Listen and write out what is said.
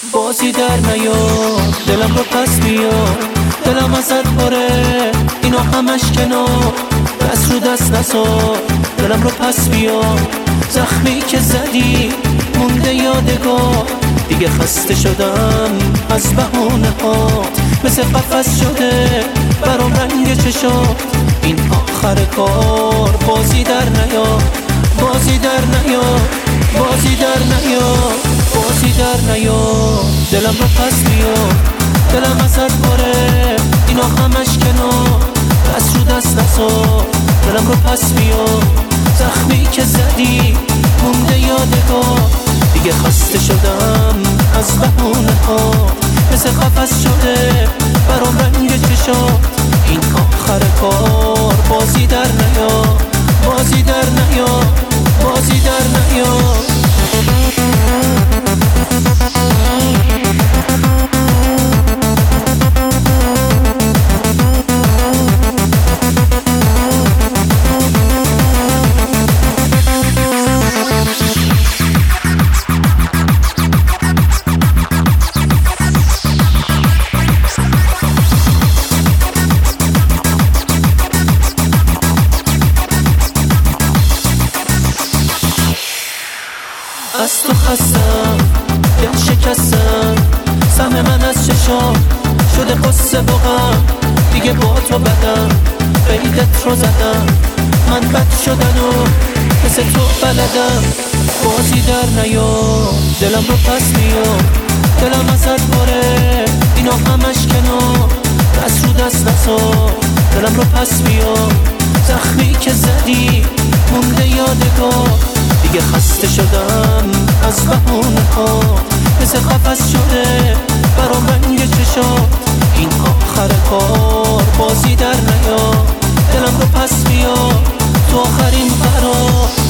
بازی در نیار، دلم رو پس بیار، دلم ازت پاره اینا همش کنار، دست رو دست نزار، دلم رو پس بیار. زخمی که زدی مونده یادگار، دیگه خسته شدم از بهونه هات، مثل قفس شده برام رنگ چشات. این آخر کار بازی در نیار، بازی در نیار، بازی در نیار، بازی در نیار، دلم رو پس بیار، دلم ازت پاره اینا همش کنار، دست رو دست نزار، دلم رو پس بیار. زخمی که زدی مونده یادگار، دیگه خسته شدم از بهونه ها، مثل قفس شده برام رنگ چشات. این آخر کار بازی در نیار، بازی در نیار، بازی در نیار. از تو خستم، دل شکستم، سهم من از چشام شده قصه و غم، دیگه با تو بدم، قیدت رو زدم، من بد شدن و مثل تو بلدم. بازی در نیار، دلم رو پس بیار، دلم ازت پاره اینا همش کنار، دست رو دست نزار، دلم رو پس بیار. زخمی که زدی مونده یادگار، دیگه خسته شدم از بهونه ها، مثل قفس شده برام رنگ چشات. این آخر کار بازی در نیار، دلم رو پس بیار، تو آخرین قرار